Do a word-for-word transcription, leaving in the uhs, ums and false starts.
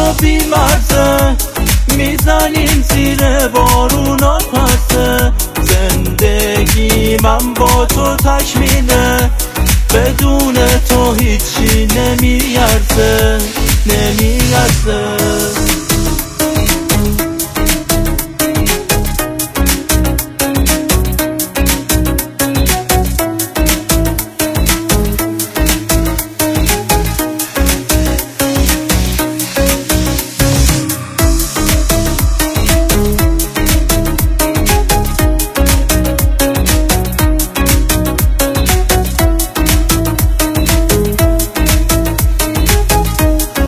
و بی مرزه، میزنیم زیر بارونا پسه. زندگی من با تو تکمیله، بدون تو هیچی نمیارزه نمیارزه.